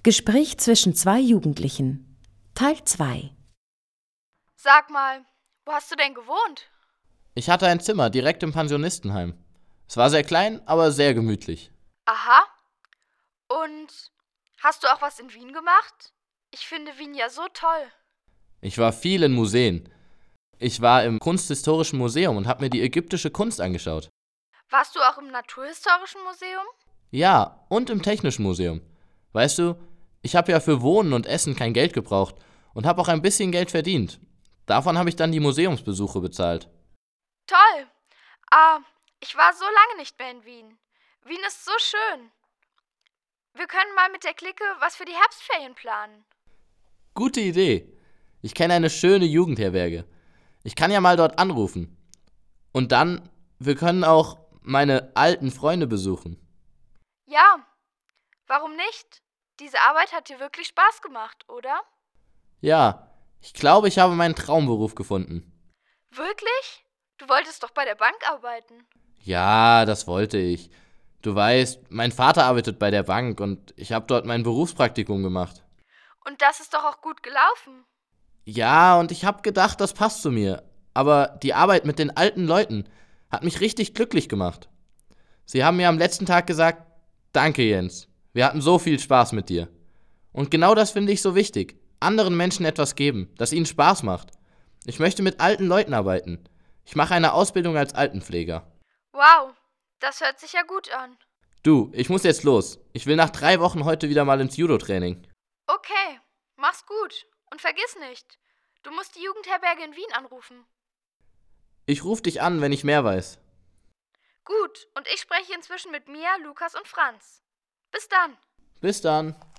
Gespräch zwischen zwei Jugendlichen. Teil 2. Sag mal, wo hast du denn gewohnt? Ich hatte ein Zimmer direkt im Pensionistenheim. Es war sehr klein, aber sehr gemütlich. Aha. Und hast du auch was in Wien gemacht? Ich finde Wien ja so toll. Ich war viel in Museen. Ich war im Kunsthistorischen Museum und habe mir die ägyptische Kunst angeschaut. Warst du auch im Naturhistorischen Museum? Ja, und im Technischen Museum. Weißt du, ich habe ja für Wohnen und Essen kein Geld gebraucht und habe auch ein bisschen Geld verdient. Davon habe ich dann die Museumsbesuche bezahlt. Toll. Ich war so lange nicht mehr in Wien. Wien ist so schön. Wir können mal mit der Clique was für die Herbstferien planen. Gute Idee. Ich kenne eine schöne Jugendherberge. Ich kann ja mal dort anrufen. Und dann, wir können auch meine alten Freunde besuchen. Ja, warum nicht? Diese Arbeit hat dir wirklich Spaß gemacht, oder? Ja, ich glaube, ich habe meinen Traumberuf gefunden. Wirklich? Du wolltest doch bei der Bank arbeiten. Ja, das wollte ich. Du weißt, mein Vater arbeitet bei der Bank und ich habe dort mein Berufspraktikum gemacht. Und das ist doch auch gut gelaufen. Ja, und ich habe gedacht, das passt zu mir. Aber die Arbeit mit den alten Leuten hat mich richtig glücklich gemacht. Sie haben mir am letzten Tag gesagt, danke Jens, wir hatten so viel Spaß mit dir. Und genau das finde ich so wichtig. Anderen Menschen etwas geben, das ihnen Spaß macht. Ich möchte mit alten Leuten arbeiten. Ich mache eine Ausbildung als Altenpfleger. Wow, das hört sich ja gut an. Du, ich muss jetzt los. Ich will nach 3 Wochen heute wieder mal ins Judo-Training. Okay, mach's gut. Und vergiss nicht, du musst die Jugendherberge in Wien anrufen. Ich rufe dich an, wenn ich mehr weiß. Gut, und ich spreche inzwischen mit Mia, Lukas und Franz. Bis dann. Bis dann.